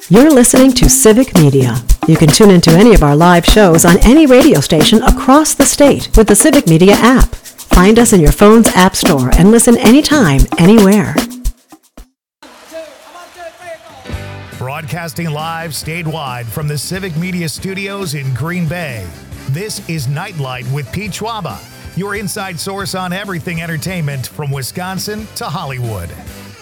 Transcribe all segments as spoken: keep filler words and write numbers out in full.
You're listening to Civic Media. You can tune into any of our live shows on any radio station across the state with the Civic Media app. Find us in your phone's app store and listen anytime, anywhere. Broadcasting live statewide from the Civic Media Studios in Green Bay. This is Nightlight with Pete Schwaba, your inside source on everything entertainment from Wisconsin to Hollywood.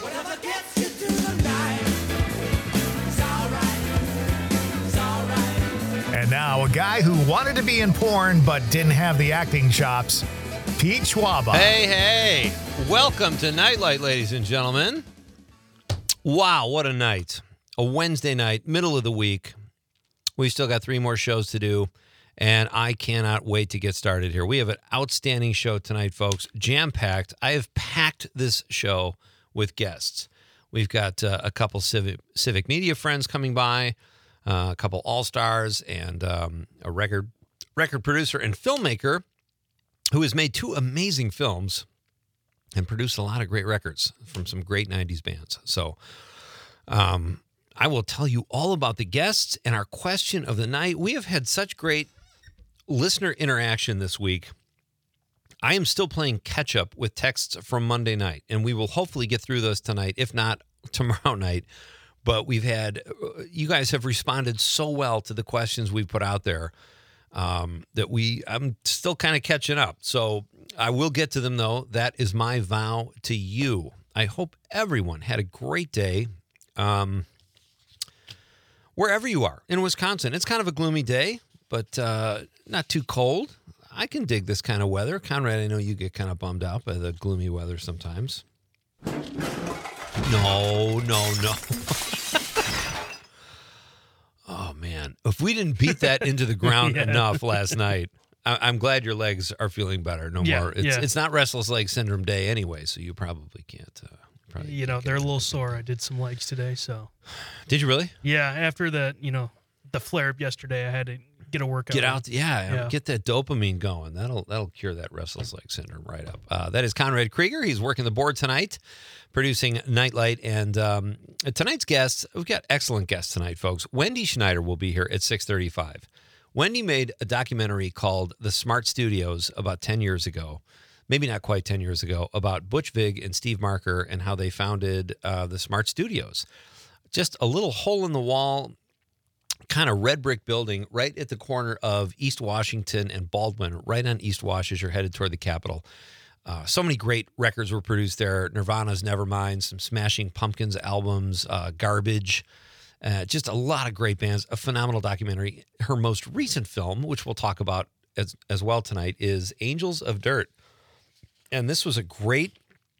And now, a guy who wanted to be in porn but didn't have the acting chops, Pete Schwaba. Hey, hey. Welcome to Nightlight, ladies and gentlemen. Wow, what a night. A Wednesday night, middle of the week. We still got three more shows to do, and I cannot wait to get started here. We have an outstanding show tonight, folks. Jam-packed. I have packed this show with guests. We've got uh, a couple civic, civic media friends coming by, uh, a couple all-stars, and um, a record record producer and filmmaker who has made two amazing films and produced a lot of great records from some great nineties bands. So um, I will tell you all about the guests and our question of the night. We have had such great listener interaction this week. I am still playing catch-up with texts from Monday night, and we will hopefully get through those tonight, if not tomorrow night. But we've had, you guys have responded so well to the questions we've put out there um, that we, I'm still kind of catching up. So I will get to them, though. That is my vow to you. I hope everyone had a great day. Um, wherever you are in Wisconsin, it's kind of a gloomy day, but uh, not too cold. I can dig this kind of weather. Conrad, I know you get kind of bummed out by the gloomy weather sometimes. No, no, no. Oh, man. If we didn't beat that into the ground yeah. enough last night, I- I'm glad your legs are feeling better. No yeah, more. It's, yeah. it's not restless leg syndrome day anyway, so you probably can't. Uh, probably you know, can't they're a little sore. I did some legs today, so. Did you really? Yeah, after the, you know, the flare-up yesterday, I had to get a workout. Get out, yeah, yeah, get that dopamine going. That'll that'll cure that restless leg syndrome right up. Uh, that is Conrad Krieger. He's working the board tonight, producing Nightlight. And um, tonight's guests, we've got excellent guests tonight, folks. Wendy Schneider will be here at six thirty-five. Wendy made a documentary called The Smart Studios about ten years ago, maybe not quite ten years ago, about Butch Vig and Steve Marker and how they founded uh, the Smart Studios. Just a little hole in the wall, kind of red brick building right at the corner of East Washington and Baldwin, right on East Wash as you're headed toward the Capitol. Uh, so many great records were produced there. Nirvana's Nevermind, some Smashing Pumpkins albums, uh, Garbage, uh, just a lot of great bands, a phenomenal documentary. Her most recent film, which we'll talk about as, as well tonight, is Angels of Dirt. And this was a great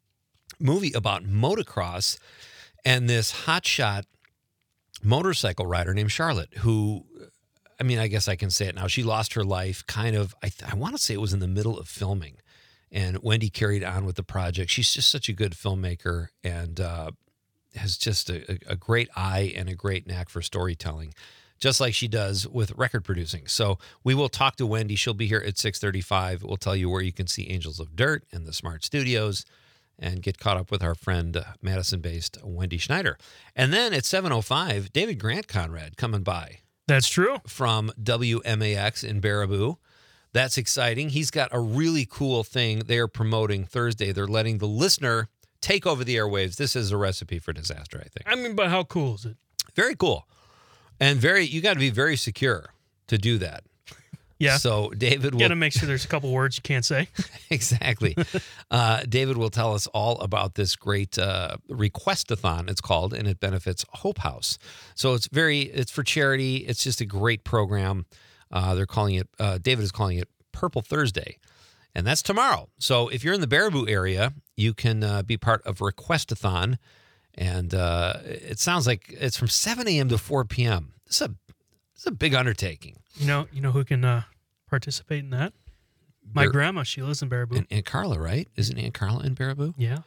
movie about motocross and this hotshot motorcycle rider named Charlotte, who, I mean, I guess I can say it now. She lost her life kind of, I, th- I want to say it was in the middle of filming. And Wendy carried on with the project. She's just such a good filmmaker and uh, has just a, a great eye and a great knack for storytelling, just like she does with record producing. So we will talk to Wendy. She'll be here at six thirty-five. We'll tell you where you can see Angels of Dirt and the Smart Studios and get caught up with our friend, uh, Madison-based Wendy Schneider. And then at seven oh five, David Grant Conrad coming by. That's true. From W M A X in Baraboo. That's exciting. He's got a really cool thing they're promoting Thursday. They're letting the listener take over the airwaves. This is a recipe for disaster, I think. I mean, but how cool is it? Very cool. And very, you got to be very secure to do that. Yeah. So David will... You got to make sure there's a couple words you can't say. Exactly. uh, David will tell us all about this great uh, request-a-thon, it's called, and it benefits Hope House. So it's very, it's for charity. It's just a great program. Uh, they're calling it, uh, David is calling it Purple Thursday, and that's tomorrow. So if you're in the Baraboo area, you can uh, be part of Request-a-thon, and uh, it sounds like it's from seven a.m. to four p.m. It's a, it's a big undertaking. You know, you know who can uh, participate in that? My Bar- grandma. She lives in Baraboo. And Aunt Carla, right? Isn't Aunt Carla in Baraboo? Yeah.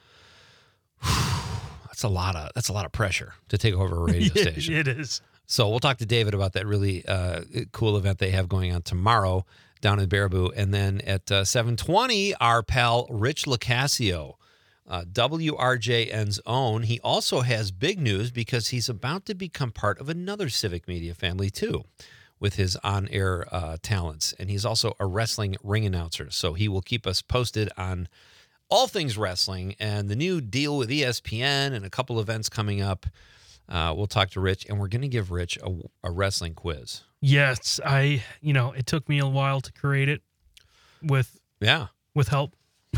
That's a lot of that's a lot of pressure to take over a radio station. It is. So we'll talk to David about that really uh, cool event they have going on tomorrow down in Baraboo, and then at uh, seven twenty, our pal Rich Locascio uh, W R J N's own. He also has big news because he's about to become part of another Civic Media family, too, with his on-air uh, talents. And he's also a wrestling ring announcer, so he will keep us posted on all things wrestling and the new deal with E S P N and a couple events coming up. Uh, we'll talk to Rich, and we're going to give Rich a, a wrestling quiz. Yes, I, you know, it took me a while to create it with Yeah. with help.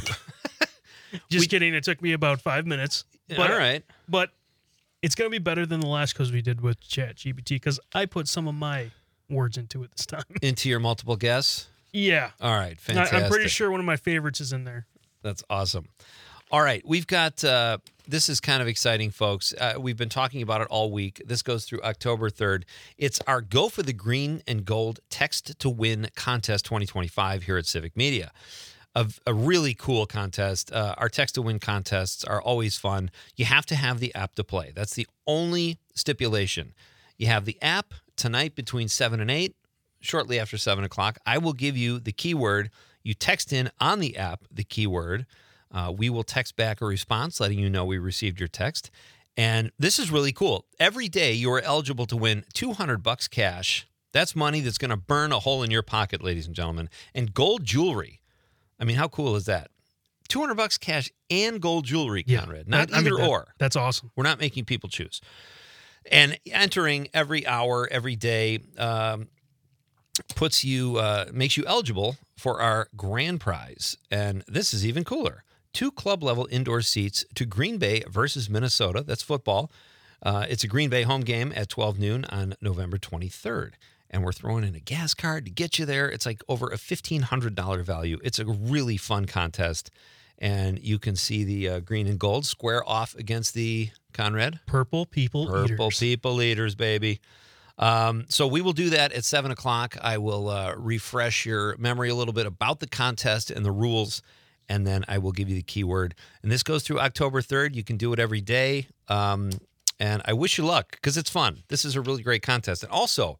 Just We- kidding. It took me about five minutes. But, All right. But it's going to be better than the last quiz we did with ChatGPT because I put some of my words into it this time. Into your multiple guess? Yeah. All right, I, fantastic. I'm pretty sure one of my favorites is in there. That's awesome. All right, we've got, uh, this is kind of exciting, folks. Uh, we've been talking about it all week. This goes through October third. It's our Go for the Green and Gold Text to Win Contest twenty twenty-five here at Civic Media. A, a really cool contest. Uh, our Text to Win contests are always fun. You have to have the app to play. That's the only stipulation. You have the app tonight between seven and eight, shortly after seven o'clock. I will give you the keyword. You text in on the app the keyword. Uh, we will text back a response letting you know we received your text. And this is really cool. Every day you are eligible to win two hundred bucks cash. That's money that's going to burn a hole in your pocket, ladies and gentlemen. And gold jewelry. I mean, how cool is that? two hundred bucks cash and gold jewelry, Conrad. Not that- I mean, either that- or. That's awesome. We're not making people choose. And entering every hour, every day, um, puts you, uh, makes you eligible for our grand prize. And this is even cooler. Two club-level indoor seats to Green Bay versus Minnesota. That's football. Uh, it's a Green Bay home game at twelve noon on November twenty-third. And we're throwing in a gas card to get you there. It's like over a fifteen hundred dollars value. It's a really fun contest. And you can see the uh, green and gold square off against the, Conrad? Purple people Purple eaters. people eaters, baby. Um, so we will do that at seven o'clock. I will uh, refresh your memory a little bit about the contest and the rules, and then I will give you the keyword. And this goes through October third. You can do it every day. Um, and I wish you luck because it's fun. This is a really great contest. And also,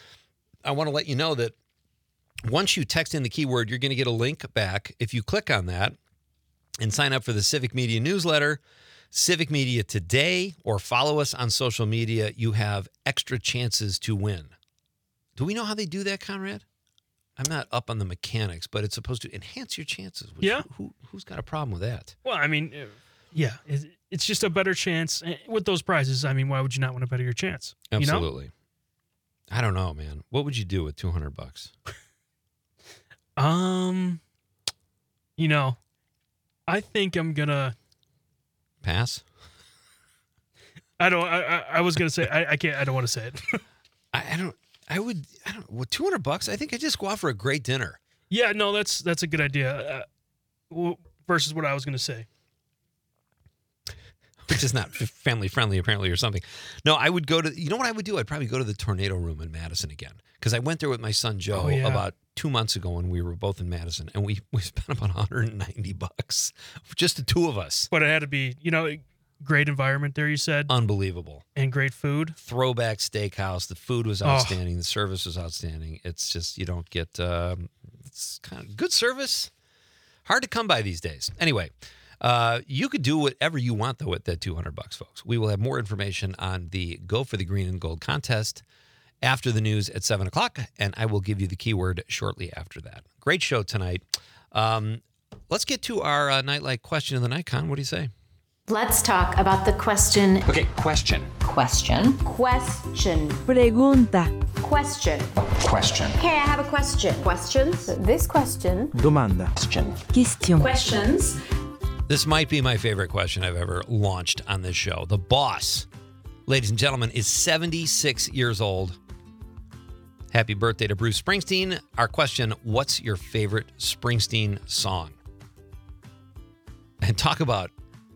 I want to let you know that once you text in the keyword, you're going to get a link back. If you click on that and sign up for the Civic Media newsletter, Civic Media Today, or follow us on social media, you have extra chances to win. Do we know how they do that, Conrad? I'm not up on the mechanics, but it's supposed to enhance your chances. Which, Yeah. Who, who's got a problem with that? Well, I mean, uh, yeah, it- it's just a better chance. Uh, With those prizes, I mean, why would you not want to better your chance? You know? Absolutely. I don't know, man. What would you do with two hundred bucks? Um, you know, I think I'm gonna. Pass? I don't. I, I, I was gonna say. I, I can't. I don't want to say it. I, I don't. I would. I don't. With two hundred bucks, I think I just go out for a great dinner. Yeah. No. That's that's a good idea. Uh, w- versus what I was gonna say. Which is not family friendly, apparently, or something. No, I would go to, you know what I would do? I'd probably go to the Tornado Room in Madison again. Because I went there with my son Joe Oh, yeah. about two months ago when we were both in Madison. And we, we spent about one hundred ninety bucks. Just the two of us. But it had to be, you know, great environment there. You said, Unbelievable. and great food. Throwback steakhouse. The food was Oh. outstanding. The service was outstanding. It's just, you don't get, um, it's kind of good service. Hard to come by these days. Anyway. Uh, you could do whatever you want, though, with that two hundred bucks, folks. We will have more information on the Go for the Green and Gold contest after the news at seven o'clock, and I will give you the keyword shortly after that. Great show tonight. Um, let's get to our uh, Nightlight question of the night, Con. What do you say? Let's talk about the question. Okay, question. Question. Question. Pregunta. Question. Question. Okay, I have a question. Questions? This question. Domanda. Question. Question. Questions. This might be my favorite question I've ever launched on this show. The boss, ladies and gentlemen, is seventy-six years old. Happy birthday to Bruce Springsteen. Our question, what's your favorite Springsteen song? And talk about,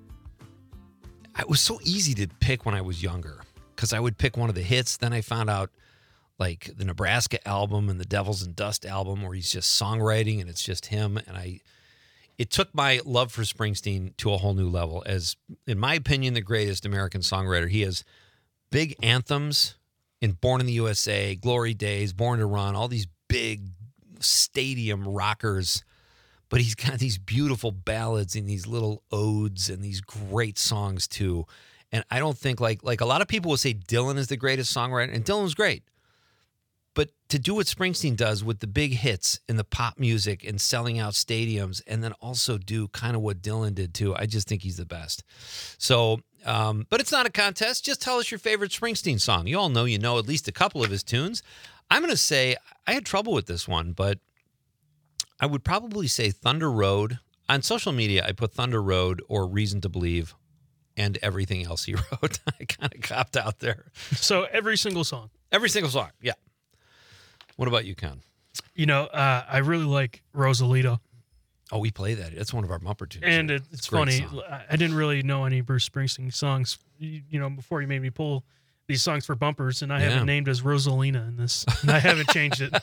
it was so easy to pick when I was younger because I would pick one of the hits. Then I found out like the Nebraska album and the Devils and Dust album where he's just songwriting and it's just him. And I... It took my love for Springsteen to a whole new level as, in my opinion, the greatest American songwriter. He has big anthems in Born in the U S A, Glory Days, Born to Run, all these big stadium rockers. but he's got these beautiful ballads and these little odes and these great songs too. And I don't think like like a lot of people will say Dylan is the greatest songwriter, and Dylan's great. But to do what Springsteen does with the big hits in the pop music and selling out stadiums, and then also do kind of what Dylan did too, I just think he's the best. So, um, but it's not a contest. Just tell us your favorite Springsteen song. You all know you know at least a couple of his tunes. I'm going to say I had trouble with this one, but I would probably say Thunder Road. On social media, I put Thunder Road or Reason to Believe and everything else he wrote. I kind of copped out there. So every single song. Every single song, yeah. What about you, Con? You know, uh, I really like Rosalita. Oh, we play that. That's one of our Mumper tunes. And it, it's a great funny. song. I didn't really know any Bruce Springsteen songs, you, you know, before you made me pull these songs for bumpers, and I have Yeah. it named as Rosalina in this, and I haven't changed it.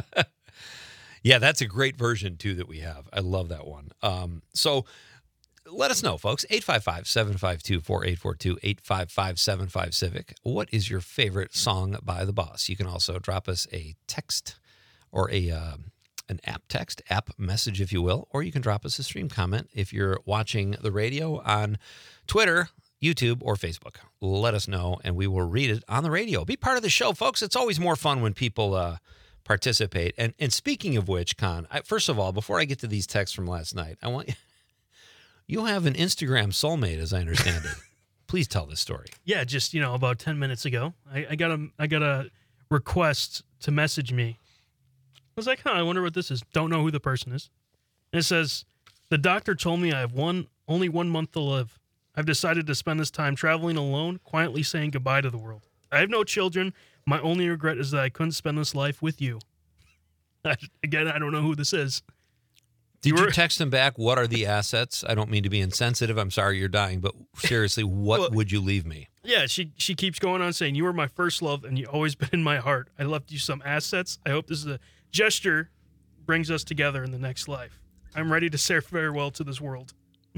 Yeah, that's a great version, too, that we have. I love that one. Um, so let us know, folks. eight five five, seven five two, four eight four two, eight five five, seven five Civic. What is your favorite song by the Boss? You can also drop us a text or a uh, an app text, app message, if you will, or you can drop us a stream comment if you're watching the radio on Twitter, YouTube, or Facebook. Let us know, and we will read it on the radio. Be part of the show, folks. It's always more fun when people uh, participate. And and speaking of which, Con, I, first of all, before I get to these texts from last night, I want you, you have an Instagram soulmate, as I understand it. Please tell this story. Yeah, just, you know, about ten minutes ago, I, I got a I got a request to message me. I was like, huh, I wonder what this is. Don't know who the person is. And it says, the doctor told me I have one only one month to live. I've decided to spend this time traveling alone, quietly saying goodbye to the world. I have no children. My only regret is that I couldn't spend this life with you. I, again, I don't know who this is. Did You you, were- text him back? What are the assets? I don't mean to be insensitive. I'm sorry you're dying, but seriously, what Well- would you leave me? Yeah, she she keeps going on saying, you were my first love and you've always been in my heart. I left you some assets. I hope this is a gesture brings us together in the next life. I'm ready to say farewell to this world.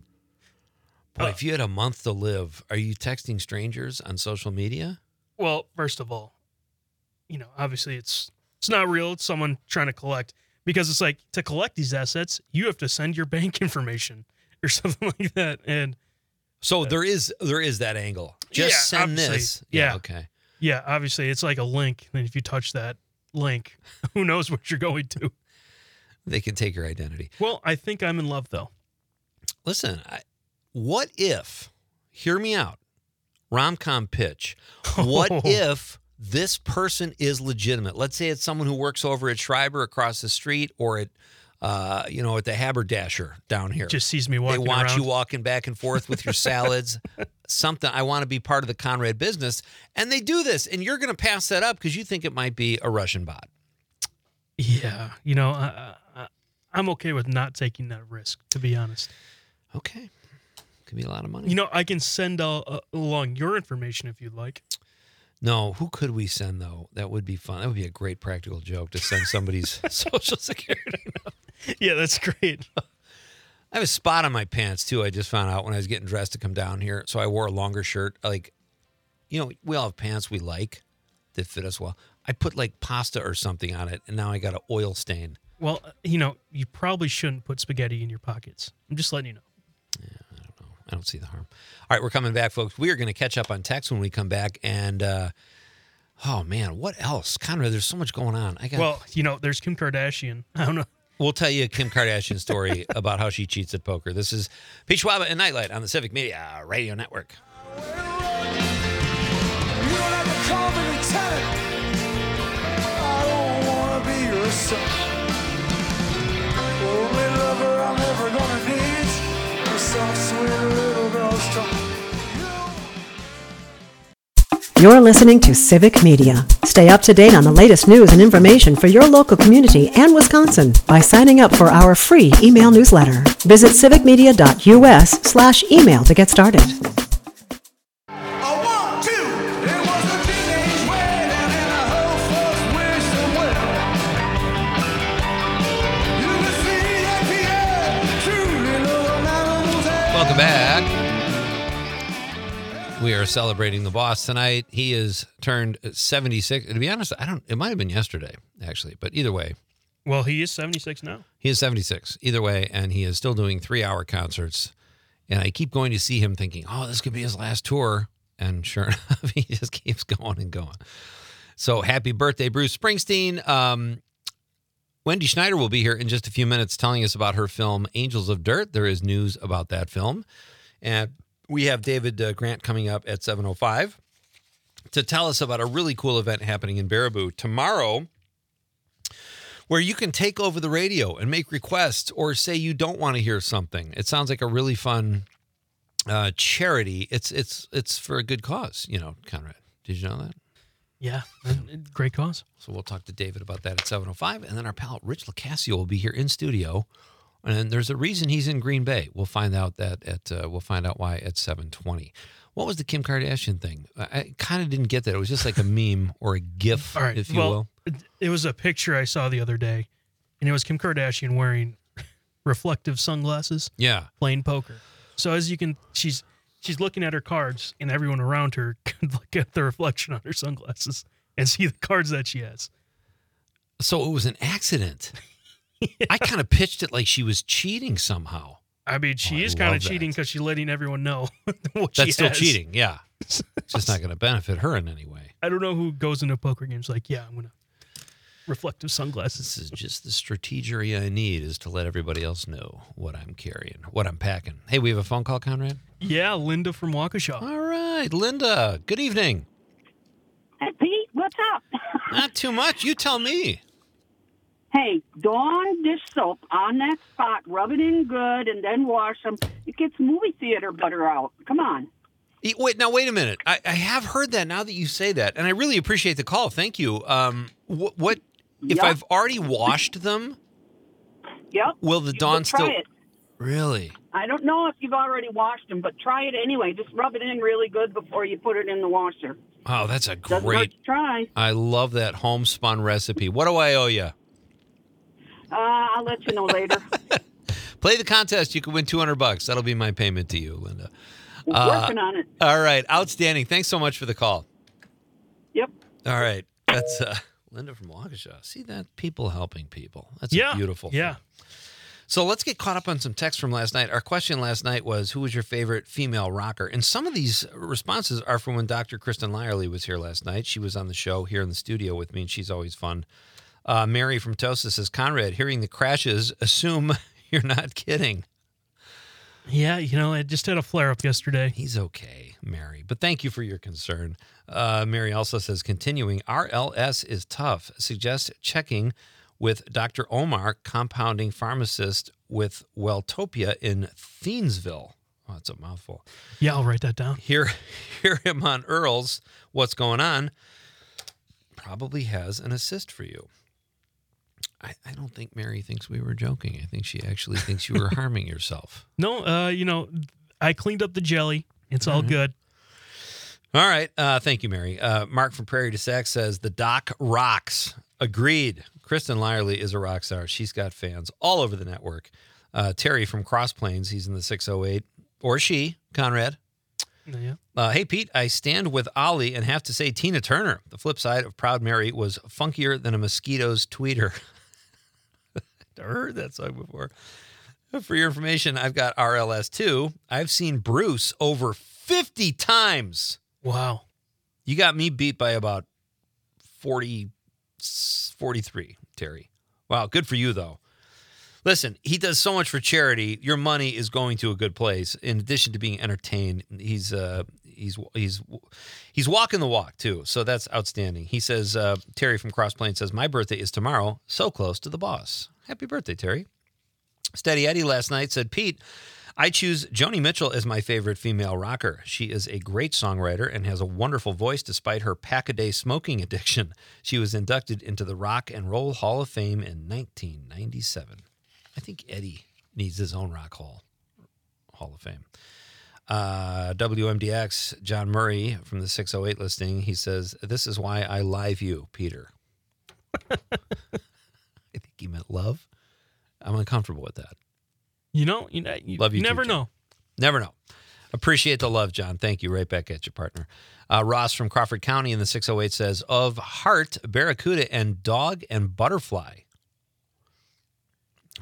Boy, if you had a month to live, are you texting strangers on social media? Well, first of all, you know, obviously it's it's not real. It's someone trying to collect, because it's like, to collect these assets, you have to send your bank information or something like that. And So there is there is that angle. Just Yeah, send obviously. this. Yeah. Okay. yeah, obviously it's like a link. And if you touch that link, who knows what you're going to. They can take your identity. Well, I think I'm in love, though. Listen, I, what if, hear me out, rom-com pitch, what if this person is legitimate? Let's say it's someone who works over at Schreiber across the street, or at, uh, you know, at the Haberdasher down here. Just sees me They walking want around. you walking back and forth with your salads. Something, I want to be part of the Conrad business. And they do this, and you're going to pass that up because you think it might be a Russian bot. Yeah, you know, I, I, I'm okay with not taking that risk, to be honest. Okay. Could be a lot of money. You know, I can send uh, uh, along your information if you'd like. No, who could we send, though? That would be fun. That would be a great practical joke to send somebody's social security. Yeah, that's great. I have a spot on my pants, too. I just found out when I was getting dressed to come down here. So I wore a longer shirt. Like, you know, we all have pants we like that fit us well. I put like pasta or something on it, and now I got an oil stain. Well, uh, you know, you probably shouldn't put spaghetti in your pockets. I'm just letting you know. I don't see the harm. All right, we're coming back, folks. We are going to catch up on text when we come back. And, uh, oh, man, what else? Conrad, there's so much going on. I got. Well, you know, there's Kim Kardashian. I don't know. We'll tell you a Kim Kardashian story about how she cheats at poker. This is Pete Schwaba and Nightlight on the Civic Media Radio Network. You don't have to call me lieutenant. I don't wanna be your son. Only lover I'm ever gonna need. Your soft, sweet little girl's tongue. You're listening to Civic Media. Stay up to date on the latest news and information for your local community and Wisconsin by signing up for our free email newsletter. Visit civicmedia.us slash email to get started. A one, two. It was a teenage wedding and a whole folks wish them well. You can see that Pierre truly loved animals. Welcome back. We are celebrating the boss tonight. He is turned seventy-six. To be honest, I don't. It might have been yesterday, actually. But either way, Well, he is seventy-six now. He is seventy-six, either way, and he is still doing three-hour concerts. And I keep going to see him thinking, oh, this could be his last tour. And sure enough, he just keeps going and going. So happy birthday, Bruce Springsteen. Um, Wendy Schneider will be here in just a few minutes telling us about her film, Angels of Dirt. There is news about that film. And we have David uh, Grant coming up at seven oh five to tell us about a really cool event happening in Baraboo tomorrow, where you can take over the radio and make requests or say you don't want to hear something. It sounds like a really fun uh, charity. It's it's it's for a good cause, you know, Conrad. Did you know that? Yeah, great cause. So we'll talk to David about that at seven oh five, and then our pal Rich LaCasio will be here in studio. And there's a reason he's in Green Bay. We'll find out that at uh, we'll find out why at seven twenty. What was the Kim Kardashian thing? I, I kind of didn't get that. It was just like a meme or a GIF, All right, if you well, will. It, it was a picture I saw the other day, and it was Kim Kardashian wearing reflective sunglasses, Yeah. playing poker. So as you can, she's she's looking at her cards, and everyone around her can look at the reflection on her sunglasses and see the cards that she has. So it was an accident. Yeah. I kind of pitched it like she was cheating somehow. I mean, she Oh, I is kind love of cheating that. because she's letting everyone know what she That's still has. cheating, yeah. It's just not going to benefit her in any way. I don't know who goes into poker games like, yeah, I'm going to reflective sunglasses. This is just the strategery I need is to let everybody else know what I'm carrying, what I'm packing. Hey, we have a phone call, Conrad? Yeah, Linda from Waukesha. All right, Linda, good evening. Hey, Pete, what's up? Not too much. You tell me. Hey, Dawn dish soap on that spot, rub it in good, and then wash them. It gets movie theater butter out. Come on. E- Wait, now wait a minute. I, I have heard that now that you say that, and I really appreciate the call. Thank you. Um, what, what if Yep. I've already washed them? Yep. Will the You Dawn can try still? it. Really? I don't know if you've already washed them, but try it anyway. Just rub it in really good before you put it in the washer. Oh, that's a Doesn't hurt great. to try. I love that homespun recipe. What do I owe you? Uh, I'll let you know later. Play the contest. You can win two hundred bucks. That'll be my payment to you, Linda. Working on it. All right. Outstanding. Thanks so much for the call. Yep. All right. That's uh, Linda from Waukesha. See that? People helping people. That's Yeah, a beautiful thing. yeah. So let's get caught up on some text from last night. Our question last night was, who was your favorite female rocker? And some of these responses are from when Doctor Kristen Lyerly was here last night. She was on the show here in the studio with me, and she's always fun. Uh, Mary from Tosa says, Conrad, hearing the crashes, assume you're not kidding. Yeah, you know, I just had a flare up yesterday. He's okay, Mary. But thank you for your concern. Uh, Mary also says, continuing, R L S is tough. Suggest checking with Doctor Omar, compounding pharmacist with Welltopia in Thiensville. Oh, that's a mouthful. Yeah, I'll write that down. Hear, hear him on Earl's What's Going On. Probably has an assist for you. I, I don't think Mary thinks we were joking. I think she actually thinks you were harming yourself. No, uh, you know, I cleaned up the jelly. It's all Mhm. good. All right. Uh, thank you, Mary. Uh, Mark from Prairie du Sac says, the doc rocks. Agreed. Kristen Lyerly is a rock star. She's got fans all over the network. Uh, Terry from Cross Plains, he's in the six oh eight. Or she, Conrad. Yeah. Uh, hey, Pete, I stand with Ollie and have to say Tina Turner. The flip side of Proud Mary was funkier than a mosquito's tweeter. I've heard that song before. For your information, I've got R L S too. I've seen Bruce over fifty times. Wow. You got me beat by about forty, forty-three, Terry. Wow, good for you, though. Listen, he does so much for charity. Your money is going to a good place. In addition to being entertained, he's uh, he's he's he's walking the walk too. So that's outstanding. He says, uh, Terry from Cross Plains says, my birthday is tomorrow. So close to the boss. Happy birthday, Terry. Steady Eddie last night said, Pete, I choose Joni Mitchell as my favorite female rocker. She is a great songwriter and has a wonderful voice despite her pack-a-day smoking addiction. She was inducted into the Rock and Roll Hall of Fame in nineteen ninety-seven. I think Eddie needs his own Rock Hall Hall of Fame. Uh, W M D X, John Murray from the six oh eight listing, he says, this is why I live you, Peter. I think he meant love. I'm uncomfortable with that. You know, you, know, you, Love you you never too, John. know. Never know. Appreciate the love, John. Thank you. Right back at you, partner. Uh, Ross from Crawford County in the six oh eight says, of heart, barracuda, and dog and butterfly.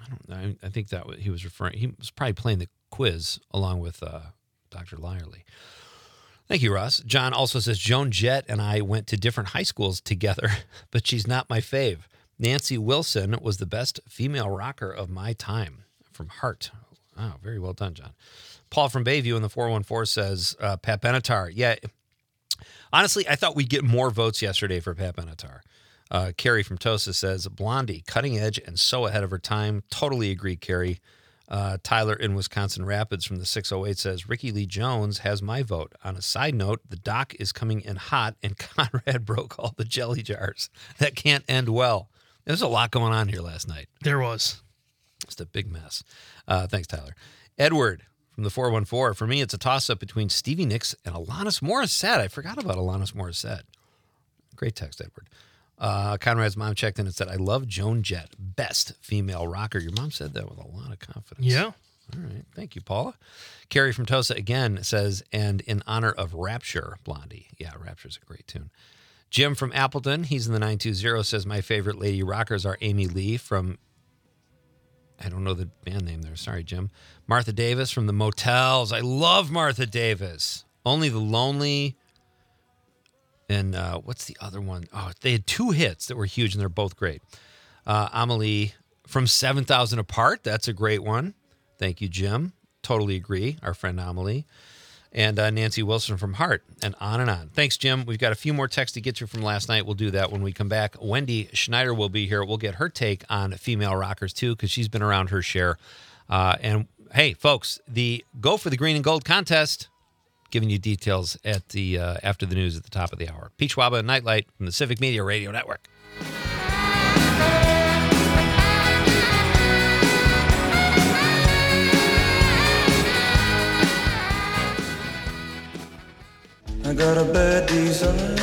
I don't know. I, I think that he was referring. He was probably playing the quiz along with uh, Doctor Lyerly. Thank you, Russ. John also says, Joan Jett and I went to different high schools together, but she's not my fave. Nancy Wilson was the best female rocker of my time. From Heart. Oh, very well done, John. Paul from Bayview in the four one four says, uh, Pat Benatar. Yeah, honestly, I thought we'd get more votes yesterday for Pat Benatar. Uh, Carrie from Tosa says, Blondie, cutting edge and so ahead of her time. Totally agree, Carrie. Uh, Tyler in Wisconsin Rapids from the six oh eight says, Ricky Lee Jones has my vote. On a side note, the doc is coming in hot and Conrad broke all the jelly jars. That can't end well. There's a lot going on here last night. There was. Just a big mess. Uh, thanks, Tyler. Edward from the four one four. For me, it's a toss-up between Stevie Nicks and Alanis Morissette. I forgot about Alanis Morissette. Great text, Edward. Uh, Conrad's mom checked in and said, I love Joan Jett, best female rocker. Your mom said that with a lot of confidence. Yeah. All right. Thank you, Paula. Carrie from Tosa again says, and in honor of Rapture, Blondie. Yeah, Rapture's a great tune. Jim from Appleton, he's in the nine two zero, says, my favorite lady rockers are Amy Lee from, I don't know the band name there. Sorry, Jim. Martha Davis from the Motels. I love Martha Davis. Only the Lonely. And uh, what's the other one? Oh, they had two hits that were huge, and they're both great. Uh, Amelie from seven thousand Apart. That's a great one. Thank you, Jim. Totally agree. Our friend Amelie. And uh, Nancy Wilson from Heart, and on and on. Thanks, Jim. We've got a few more texts to get you from last night. We'll do that when we come back. Wendy Schneider will be here. We'll get her take on female rockers, too, because she's been around her share. Uh, and, hey, folks, the Go for the Green and Gold contest, giving you details at the uh, after the news at the top of the hour. Pete Schwaba and Nightlight from the Civic Media Radio Network. I got a bad desire.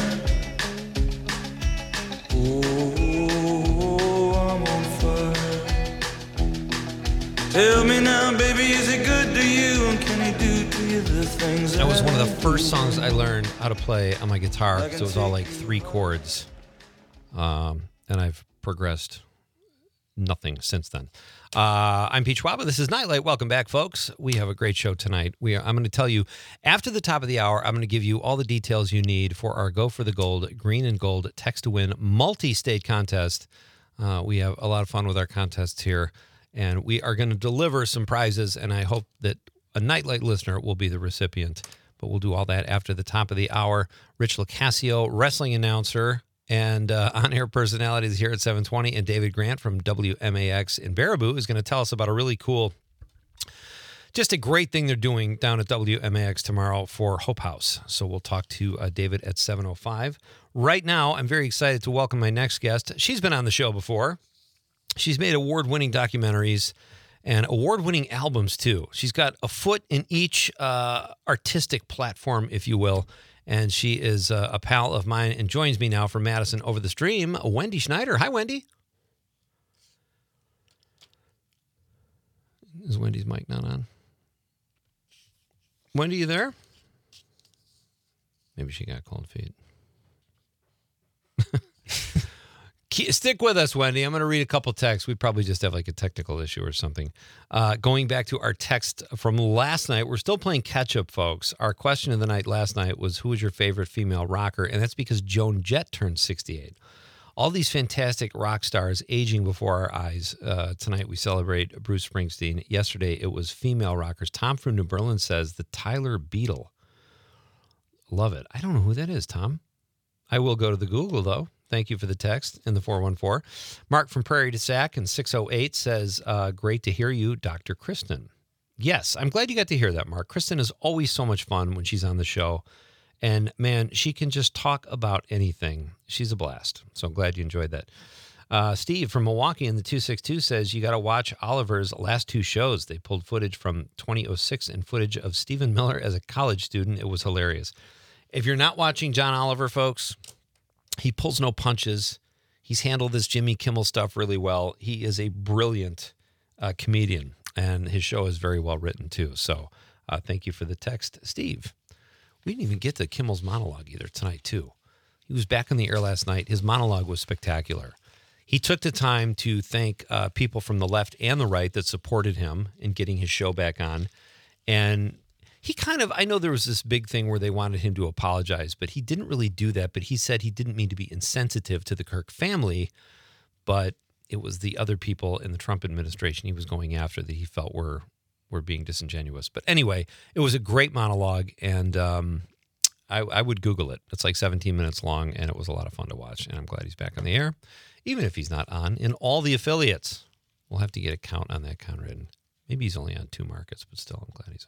Oh, I'm on fire. Tell me now, baby, is it good to you? And can he do to you the things that That was one of the first songs I learned how to play on my guitar, because it was all like three chords. Um, and I've progressed nothing since then. Uh, I'm Pete Schwaba. This is Nightlight. Welcome back, folks. We have a great show tonight. We are, I'm going to tell you, after the top of the hour, I'm going to give you all the details you need for our Go for the Gold, Green and Gold Text to Win multi-state contest. Uh, we have a lot of fun with our contests here, and we are going to deliver some prizes, and I hope that a Nightlight listener will be the recipient. But we'll do all that after the top of the hour. Rich Locascio, wrestling announcer, and uh, on-air personalities here at seven twenty, and David Grant from W M A X in Baraboo is going to tell us about a really cool, just a great thing they're doing down at W M A X tomorrow for Hope House. So we'll talk to uh, David at seven oh five. Right now, I'm very excited to welcome my next guest. She's been on the show before. She's made award-winning documentaries and award-winning albums, too. She's got a foot in each uh, artistic platform, if you will. And she is uh, a pal of mine and joins me now from Madison over the stream, Wendy Schneider. Hi, Wendy. Is Wendy's mic not on? Wendy, you there? Maybe she got cold feet. Stick with us, Wendy. I'm going to read a couple texts. We probably just have like a technical issue or something. Uh, going back to our text from last night, we're still playing catch-up, folks. Our question of the night last night was, who was your favorite female rocker? And that's because Joan Jett turned sixty-eight. All these fantastic rock stars aging before our eyes. Uh, tonight we celebrate Bruce Springsteen. Yesterday it was female rockers. Tom from New Berlin says the Tyler Beetle. Love it. I don't know who that is, Tom. I will go to the Google, though. Thank you for the text in the four one four. Mark from Prairie du Sac in six oh eight says, uh, great to hear you, Doctor Kristen. Yes, I'm glad you got to hear that, Mark. Kristen is always so much fun when she's on the show. And, man, she can just talk about anything. She's a blast. So I'm glad you enjoyed that. Uh, Steve from Milwaukee in the two six two says, you got to watch Oliver's last two shows. They pulled footage from twenty oh six and footage of Stephen Miller as a college student. It was hilarious. If you're not watching John Oliver, folks, he pulls no punches. He's handled this Jimmy Kimmel stuff really well. He is a brilliant uh, comedian, and his show is very well written, too. So uh, thank you for the text, Steve. We didn't even get to Kimmel's monologue either tonight, too. He was back on the air last night. His monologue was spectacular. he took the time to thank uh, people from the left and the right that supported him in getting his show back on. And he kind of, I know there was this big thing where they wanted him to apologize, but he didn't really do that. But he said he didn't mean to be insensitive to the Kirk family, but it was the other people in the Trump administration he was going after that he felt were were being disingenuous. But anyway, it was a great monologue, and um, I, I would Google it. It's like seventeen minutes long, and it was a lot of fun to watch, and I'm glad he's back on the air, even if he's not on in all the affiliates. We'll have to get a count on that, Conrad. Maybe he's only on two markets, but still, I'm glad he's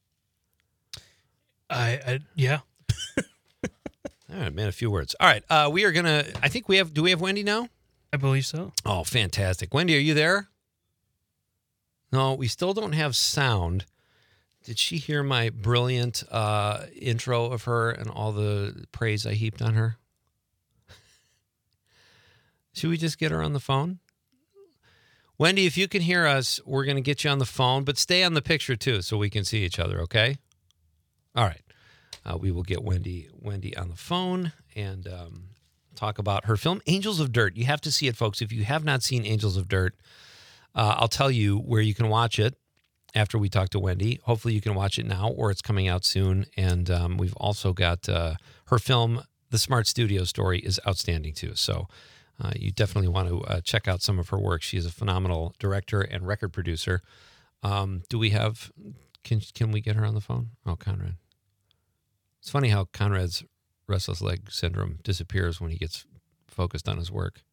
on. I, I yeah. All right, man, a few words. All right, uh, we are going to, I think we have, do we have Wendy now? I believe so. Oh, fantastic. Wendy, are you there? No, we still don't have sound. Did she hear my brilliant uh, intro of her and all the praise I heaped on her? Should we just get her on the phone? Wendy, if you can hear us, we're going to get you on the phone, but stay on the picture too so we can see each other, okay? All right. Uh, we will get Wendy Wendy on the phone and um, talk about her film, Angels of Dirt. You have to see it, folks. If you have not seen Angels of Dirt, uh, I'll tell you where you can watch it after we talk to Wendy. Hopefully you can watch it now or it's coming out soon. And um, we've also got uh, her film, The Smart Studio Story, is outstanding too. So uh, you definitely want to uh, check out some of her work. She is a phenomenal director and record producer. Um, do we have, can, can we get her on the phone? Oh, Conrad. It's funny how Conrad's restless leg syndrome disappears when he gets focused on his work.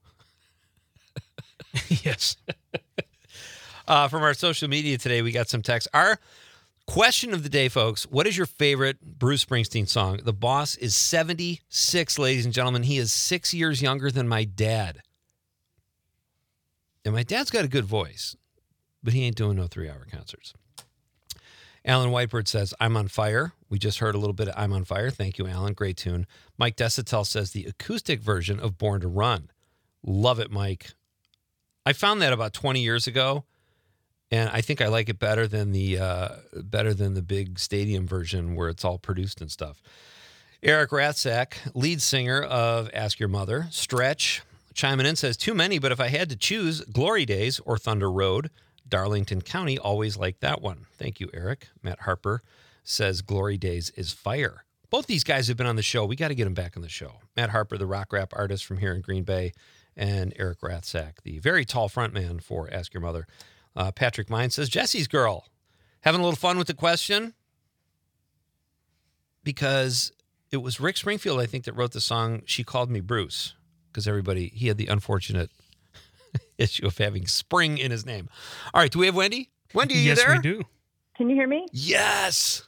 Yes. uh, from our social media today, we got some text. Our question of the day, folks, what is your favorite Bruce Springsteen song? The boss is seventy-six, ladies and gentlemen. He is six years younger than my dad. And my dad's got a good voice, but he ain't doing no three-hour concerts. Alan Whitebird says, I'm on fire. We just heard a little bit of I'm on fire. Thank you, Alan. Great tune. Mike Desitel says the acoustic version of Born to Run. Love it, Mike. I found that about twenty years ago, and I think I like it better than the uh, better than the big stadium version where it's all produced and stuff. Eric Ratzak, lead singer of Ask Your Mother. Stretch, chiming in, says, too many, but if I had to choose, Glory Days or Thunder Road. Darlington County, always like that one. Thank you, Eric. Matt Harper says Glory Days is fire. Both these guys have been on the show. We got to get them back on the show. Matt Harper, the rock rap artist from here in Green Bay, and Eric Ratzak, the very tall frontman for Ask Your Mother. Uh, Patrick Mine says, Jesse's Girl. Having a little fun with the question? Because it was Rick Springfield, I think, that wrote the song She Called Me Bruce. Because everybody, he had the unfortunate issue of having spring in his name. All right, do we have Wendy? Wendy, are you yes, there? we do. Can you hear me? Yes.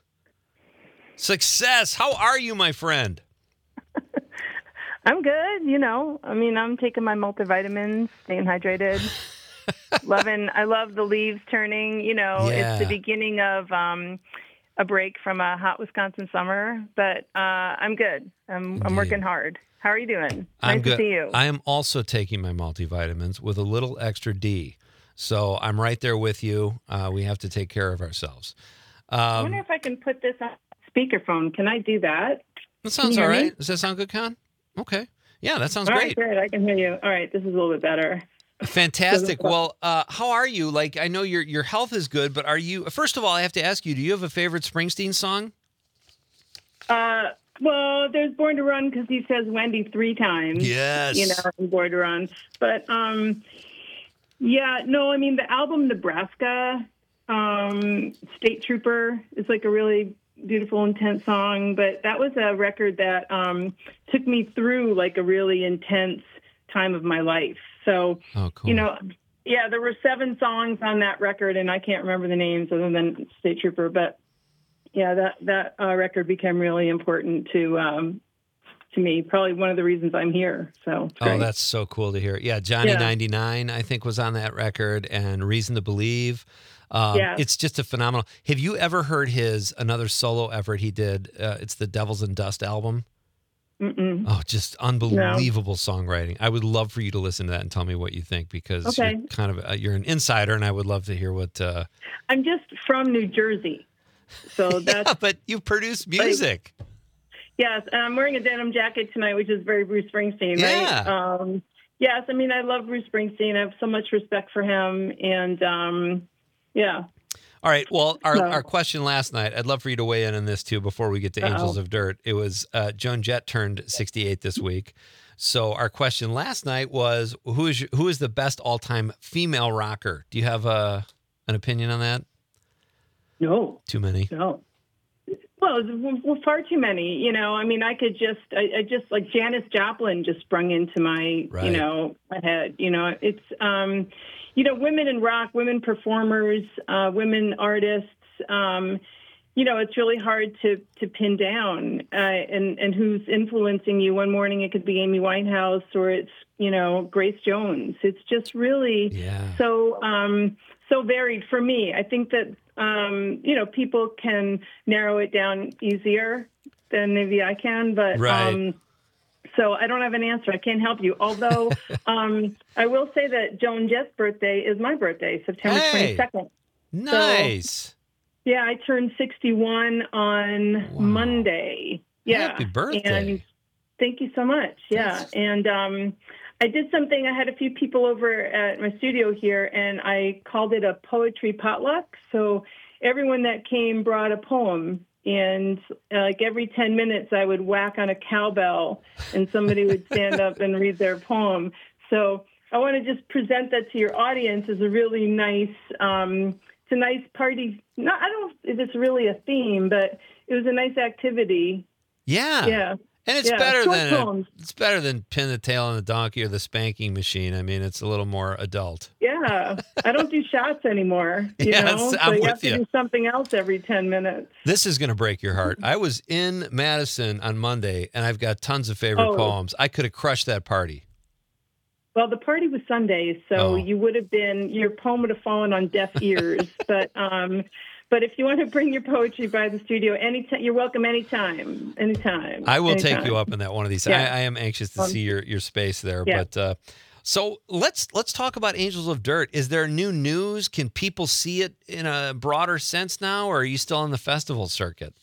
Success. How are you, my friend? I'm good. You know, I mean, I'm taking my multivitamins, staying hydrated. Loving, I love the leaves turning. You know, Yeah. it's the beginning of um, a break from a hot Wisconsin summer, but uh, I'm good. I'm, I'm Indeed. working hard. How are you doing? Nice I'm good. to see you. I am also taking my multivitamins with a little extra D. So I'm right there with you. Uh, we have to take care of ourselves. I Um, wonder if I can put this on speakerphone. Can I do that? that sounds you all hear me? right. Does that sound good, Con? Okay. Yeah, that sounds All great. right, good. I can hear you. All right, this is a little bit better. Fantastic. Well, uh, how are you? Like, I know your your health is good, but are you? First of all, I have to ask you: do you have a favorite Springsteen song? Uh, well, there's Born to Run because he says Wendy three times. Yes. You know, in Born to Run. But, um, yeah, no, I mean, the album Nebraska, um, State Trooper is like a really beautiful, intense song. But that was a record that um, took me through like a really intense time of my life. So, Oh, cool. you know, yeah, there were seven songs on that record, and I can't remember the names other than State Trooper, but yeah, that that uh, record became really important to um, to me. Probably one of the reasons I'm here. So it's Oh, great. that's so cool to hear. Yeah, Johnny Yeah. ninety-nine, I think, was on that record, and Reason to Believe. Um, Yeah. It's just a phenomenal. Have you ever heard his another solo effort he did? Uh, it's the Devils and Dust album. Mm-mm. Oh, just unbelievable songwriting. I would love for you to listen to that and tell me what you think because Okay. you're kind of uh, you're an insider, and I would love to hear what. Uh, I'm just from New Jersey, so that's yeah, but you produce music. yes. And I'm wearing a denim jacket tonight, which is very Bruce Springsteen, Yeah. right? Um, Yes, I mean, I love Bruce Springsteen. I have so much respect for him. And, um, yeah. All right. Well, our, So- our question last night, I'd love for you to weigh in on this, too, before we get to Uh-oh. Angels of Dirt. It was uh, Joan Jett turned sixty-eight this week. So our question last night was, who is your, who is the best all-time female rocker? Do you have a, an opinion on that? No. Too many? No. Well, well, far too many. You know, I mean, I could just, I, I just like Janis Joplin just sprung into my, Right. you know, my head. You know, it's, um, you know, women in rock, women performers, uh, women artists. Um, you know, it's really hard to to pin down uh, and and who's influencing you. One morning it could be Amy Winehouse, or it's, you know, Grace Jones. It's just really Yeah. so um, so varied for me. I think that um, you know, people can narrow it down easier than maybe I can, but Right. um, so I don't have an answer. I can't help you. Although um, I will say that Joan Jett's birthday is my birthday, September Hey. twenty-second. Nice. Yeah, I turned sixty-one on Wow. Monday. Yeah. Happy birthday. And thank you so much. Yeah. Yes. And um, I did something. I had a few people over at my studio here, and I called it a poetry potluck. So everyone that came brought a poem. And uh, like every ten minutes, I would whack on a cowbell, and somebody would stand up and read their poem. So I want to just present that to your audience as a really nice um, it's a nice party. No, I don't know if it's really a theme, but it was a nice activity. Yeah. Yeah. And it's Yeah, better short than a, poems. it's better than pin the tail on the donkey or the spanking machine. I mean, it's a little more adult. Yeah. I don't do shots anymore. You Yes, know? I'm so you with have to you. do something else every ten minutes. This is going to break your heart. I was in Madison on Monday, and I've got tons of favorite Oh. poems. I could have crushed that party. Well, the party was Sunday, so Oh. you would have been, your poem would have fallen on deaf ears. but um, but if you want to bring your poetry by the studio, anytime, you're welcome anytime. Anytime. I will take anytime. you up on that one of these. Yeah. I, I am anxious to Um, see your, your space there. yeah. But uh, so let's let's talk about Angels of Dirt. Is there new news? Can people see it in a broader sense now, or are you still on the festival circuit?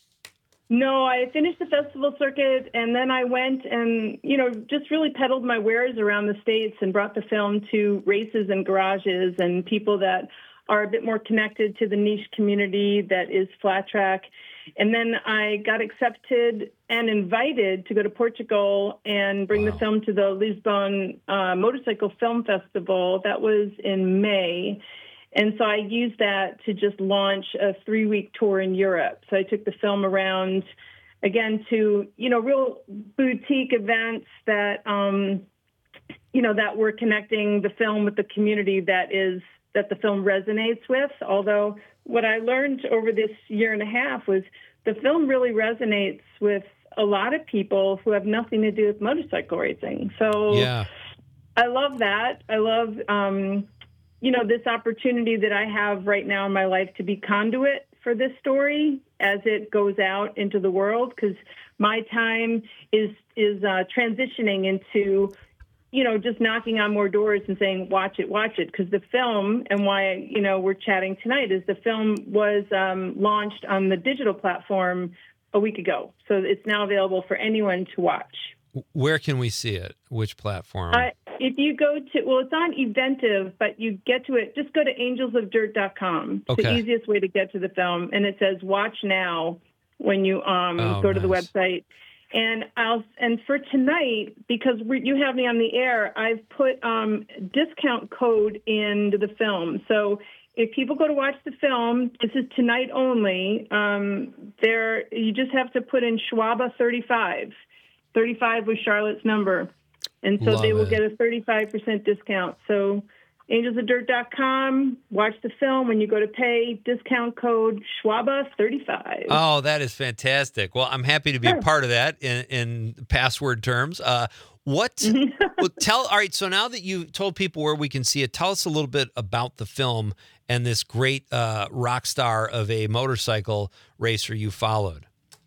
No, I finished the festival circuit, and then I went and, you know, just really peddled my wares around the States and brought the film to races and garages and people that are a bit more connected to the niche community that is flat track. And then I got accepted and invited to go to Portugal and bring Wow. the film to the Lisbon uh, Motorcycle Film Festival. That was in May. And so I used that to just launch a three-week tour in Europe. So I took the film around, again, to, you know, real boutique events that, um, you know, that were connecting the film with the community that is, that the film resonates with. Although what I learned over this year and a half was the film really resonates with a lot of people who have nothing to do with motorcycle racing. So Yeah. I love that. I love, um, you know, this opportunity that I have right now in my life to be conduit for this story as it goes out into the world, because my time is is uh, transitioning into, you know, just knocking on more doors and saying, watch it, watch it. Because the film, and why, you know, we're chatting tonight, is the film was um, launched on the digital platform a week ago. So it's now available for anyone to watch. Where can we see it? Which platform? Uh, if you go to, well, it's on Eventive, but you get to it, just go to angels of dirt dot com. It's the Okay. easiest way to get to the film. And it says watch now when you um, Oh, go to the nice. website. And I'll, and for tonight, because we, you have me on the air, I've put um, discount code into the film. So if people go to watch the film, this is tonight only. Um, there, you just have to put in Schwaba thirty-five. thirty-five was Charlotte's number. And so Love they will it. get a thirty-five percent discount. So angels of dirt dot com, watch the film. When you go to pay, discount code Schwaba thirty-five. Oh, that is fantastic. Well, I'm happy to be a Sure. part of that in, in password terms. Uh, what? well, tell. All right. So now that you told people where we can see it, tell us a little bit about the film and this great uh, rock star of a motorcycle racer you followed.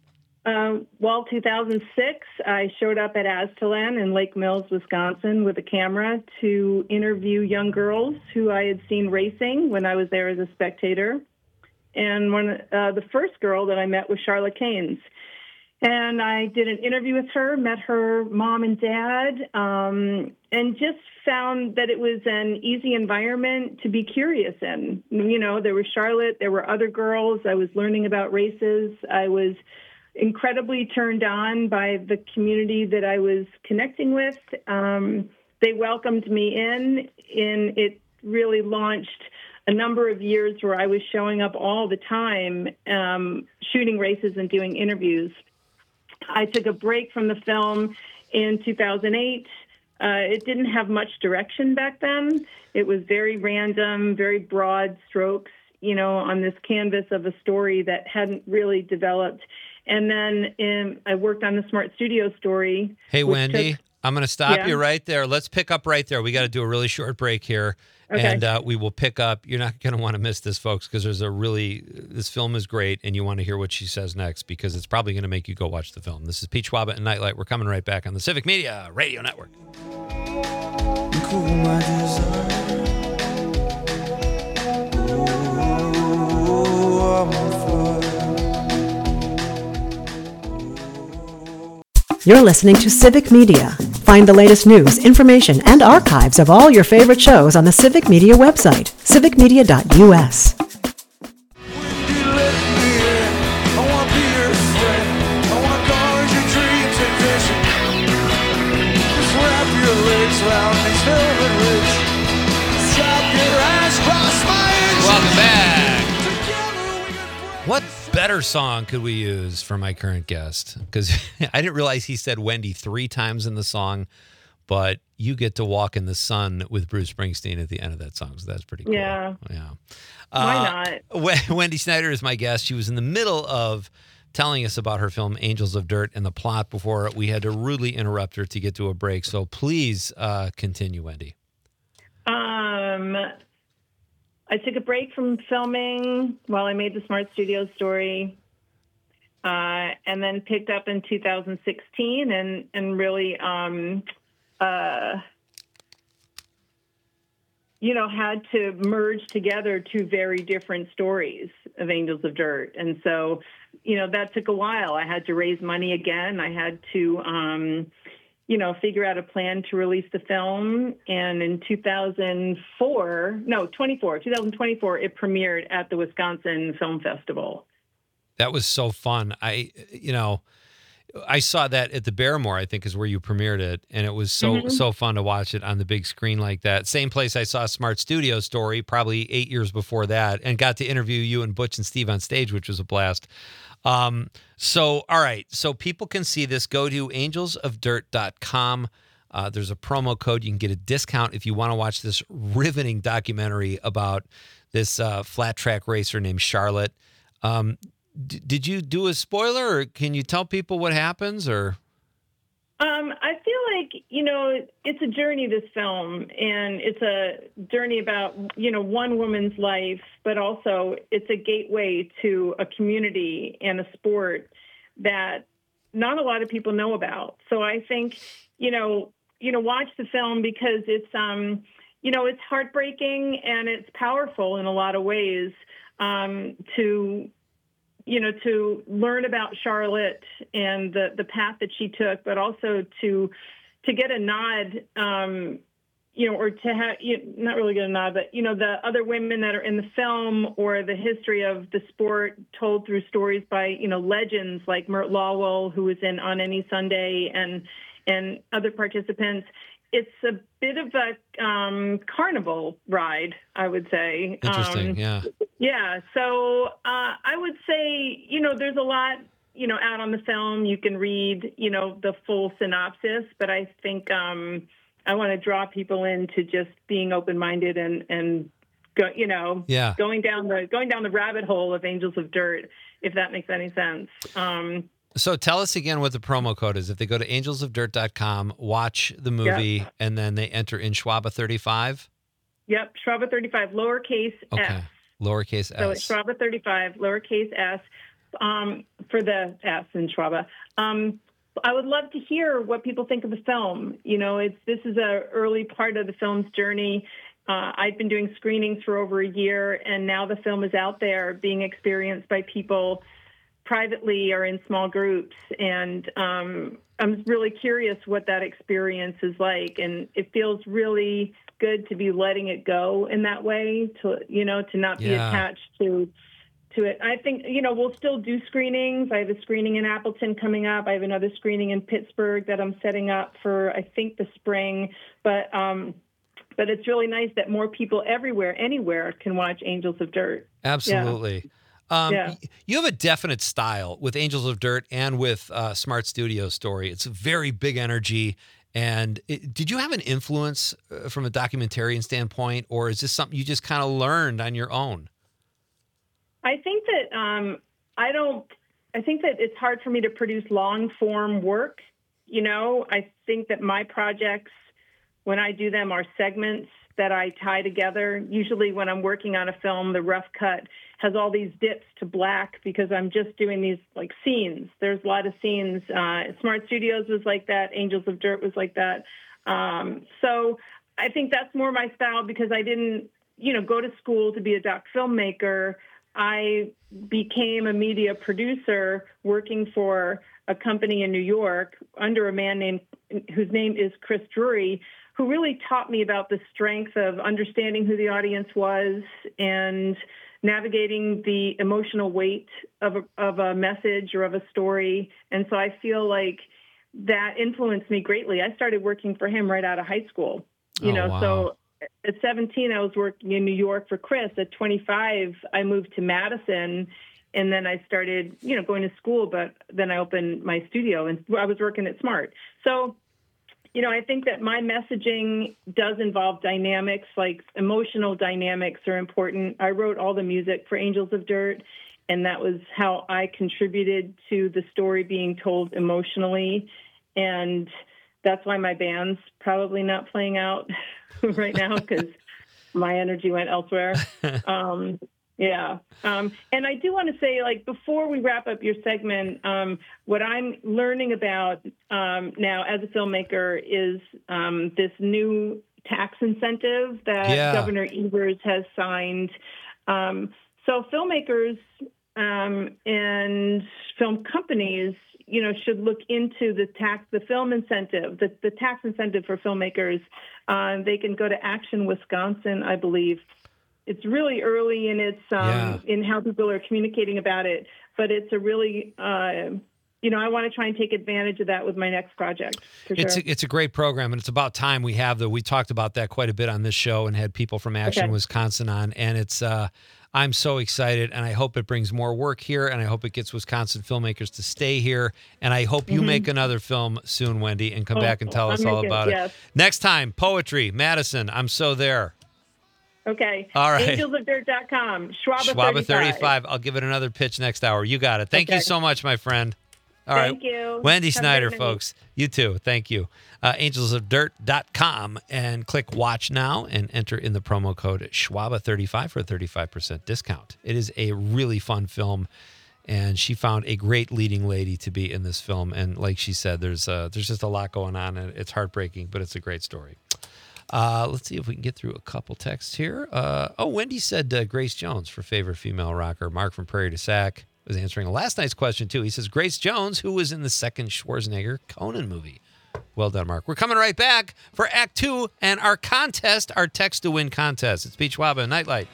Um, well, two thousand six, I showed up at Aztalan in Lake Mills, Wisconsin, with a camera to interview young girls who I had seen racing when I was there as a spectator. And one, uh, the first girl that I met was Charlotte Keynes. And I did an interview with her, met her mom and dad, um, and just found that it was an easy environment to be curious in. You know, there was Charlotte, there were other girls. I was learning about races. I was incredibly turned on by the community that I was connecting with. Um, they welcomed me in, and it really launched a number of years where I was showing up all the time, um, shooting races and doing interviews. I took a break from the film in two thousand eight. Uh, it didn't have much direction back then. It was very random, very broad strokes, you know, on this canvas of a story that hadn't really developed. And then in, I worked on the Smart Studio story. Hey, Wendy, took, I'm going to stop yeah. you right there. Let's pick up right there. We got to do a really short break here. Okay. And uh, we will pick up. You're not going to want to miss this, folks, because there's a really, this film is great, and you want to hear what she says next because it's probably going to make you go watch the film. This is Pete Schwaba and Nightlight. We're coming right back on the Civic Media Radio Network. Cool my desire. Oh, I'm on fire. You're listening to Civic Media. Find the latest news, information, and archives of all your favorite shows on the Civic Media website, civic media dot u s. When you let me in, I want to be your friend. I want to guard your dreams and vision. Just wrap your legs around these velvet ribs. Stop your eyes, cross my engine. Welcome back. Together we can What better song could we use for my current guest? Because I didn't realize he said Wendy three times in the song, but you get to walk in the sun with Bruce Springsteen at the end of that song, so that's pretty cool. Yeah. Yeah. Why Uh, not? Wendy Snyder is my guest. She was in the middle of telling us about her film Angels of Dirt and the plot before we had to rudely interrupt her to get to a break. So please uh, continue, Wendy. Um, I took a break from filming while I made the Smart Studio story, uh, and then picked up in two thousand sixteen and, and really, um, uh, you know, had to merge together two very different stories of Angels of Dirt. And so, you know, that took a while. I had to raise money again. I had to, um, you know, figure out a plan to release the film. And in two thousand four, no, twenty-four, two thousand twenty-four, it premiered at the Wisconsin Film Festival. That was so fun. I, you know, I saw that at the Barrymore, I think is where you premiered it. And it was so, Mm-hmm. so fun to watch it on the big screen like that. Same place I saw Smart Studio Story probably eight years before that and got to interview you and Butch and Steve on stage, which was a blast. Um, so, all right. So people can see this. Go to angels of dirt dot com. Uh, there's a promo code. You can get a discount if you want to watch this riveting documentary about this uh, flat track racer named Charlotte. Um, d- did you do a spoiler, or can you tell people what happens, or? Um, I feel like, you know, it's a journey, this film, and it's a journey about, you know, one woman's life, but also it's a gateway to a community and a sport that not a lot of people know about. So I think, you know, you know, watch the film because it's, um, you know, it's heartbreaking and it's powerful in a lot of ways, um, to, you know, to learn about Charlotte and the, the path that she took, but also to to get a nod, um, you know, or to have, you know, not really get a nod, but, you know, the other women that are in the film or the history of the sport told through stories by, you know, legends like Mert Lawwell, who was in On Any Sunday, and and other participants. It's a bit of a um, carnival ride, I would say. Interesting, Um, yeah. Yeah, so uh, I would say, you know, there's a lot, you know, out on the film. You can read, you know, the full synopsis, but I think um, I want to draw people into just being open-minded and and go, you know, Yeah. going down the going down the rabbit hole of Angels of Dirt, if that makes any sense. Um, So tell us again what the promo code is. If they go to angels of dirt dot com, watch the movie, and then they enter in Schwaba thirty-five? yep, Schwaba thirty-five, lowercase Okay. s. Lowercase So s. it's Schwaba thirty-five, lowercase s, um, for the S in Schwaba. Um, I would love to hear what people think of the film. You know, it's this is a early part of the film's journey. Uh, I've been doing screenings for over a year, and now the film is out there being experienced by people privately or in small groups. And um, I'm really curious what that experience is like. And it feels really good to be letting it go in that way, to, you know, to not be Yeah. attached to to it. I think, you know, we'll still do screenings. I have a screening in Appleton coming up. I have another screening in Pittsburgh that I'm setting up for, I think, the spring. But um, but it's really nice that more people everywhere, anywhere, can watch Angels of Dirt. Absolutely. Um, Yeah. y- You have a definite style with Angels of Dirt and with uh, Smart Studio Story. It's a very big energy. And it, did you have an influence uh, from a documentarian standpoint, or is this something you just kind of learned on your own? I think that um, I don't. I think that it's hard for me to produce long form work. You know, I think that my projects, when I do them, are segments that I tie together. Usually, when I'm working on a film, the rough cut has all these dips to black because I'm just doing these like scenes. There's a lot of scenes. Uh, Smart Studios was like that. Angels of Dirt was like that. Um, so I think that's more my style because I didn't, you know, go to school to be a doc filmmaker. I became a media producer working for a company in New York under a man named whose name is Chris Drury, who really taught me about the strength of understanding who the audience was and navigating the emotional weight of a, of a message or of a story. And so I feel like that influenced me greatly. I started working for him right out of high school, you Oh, know, wow. so at seventeen, I was working in New York for Chris. At twenty-five, I moved to Madison, and then I started, you know, going to school, but then I opened my studio, and I was working at Smart. So, you know, I think that my messaging does involve dynamics, like emotional dynamics are important. I wrote all the music for Angels of Dirt, and that was how I contributed to the story being told emotionally. And that's why my band's probably not playing out right now because my energy went elsewhere. Um, yeah. Um, and I do want to say, like, before we wrap up your segment, um, what I'm learning about um, now as a filmmaker is um, this new tax incentive that Yeah. Governor Evers has signed. Um, so filmmakers um, and film companies, you know, should look into the tax, the film incentive, the, the tax incentive for filmmakers. Uh, they can go to Action Wisconsin, I believe. It's really early in its um, Yeah. in how people are communicating about it, but it's a really, uh, you know, I want to try and take advantage of that with my next project. For It's sure. a, it's a great program, and it's about time we have that. We talked about that quite a bit on this show and had people from Action Okay. Wisconsin on, and it's uh, I'm so excited, and I hope it brings more work here, and I hope it gets Wisconsin filmmakers to stay here, and I hope you make another film soon, Wendy, and come Mm-hmm. Oh, back and tell I'll us all make it, about it. yes. Next time, poetry, Madison. I'm so there. Okay. All right. angels of dirt dot com. Schwaba, Schwaba thirty-five. thirty-five. I'll give it another pitch next hour. You got it. Thank you Okay. so much, my friend. All right, Thank you. Wendy Have a Snyder, great night. folks. You too. Thank you. Uh, angels of dirt dot com and click watch now and enter in the promo code Schwaba thirty-five for a thirty-five percent discount. It is a really fun film, and she found a great leading lady to be in this film. And like she said, there's uh, there's just a lot going on, and it's heartbreaking, but it's a great story. Uh, let's see if we can get through a couple texts here. Uh, oh, Wendy said uh, Grace Jones for favorite female rocker. Mark from Prairie to Sac was answering last night's question, too. He says, Grace Jones, who was in the second Schwarzenegger Conan movie. Well done, Mark. We're coming right back for Act Two and our contest, our Text to Win contest. It's Beach Waba and Nightlight.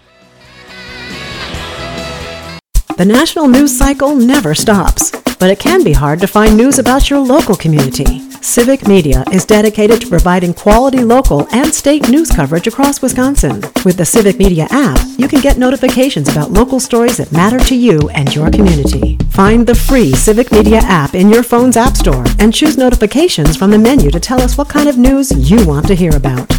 The national news cycle never stops, but it can be hard to find news about your local community. Civic Media is dedicated to providing quality local and state news coverage across Wisconsin. With the Civic Media app, you can get notifications about local stories that matter to you and your community. Find the free Civic Media app in your phone's app store and choose notifications from the menu to tell us what kind of news you want to hear about.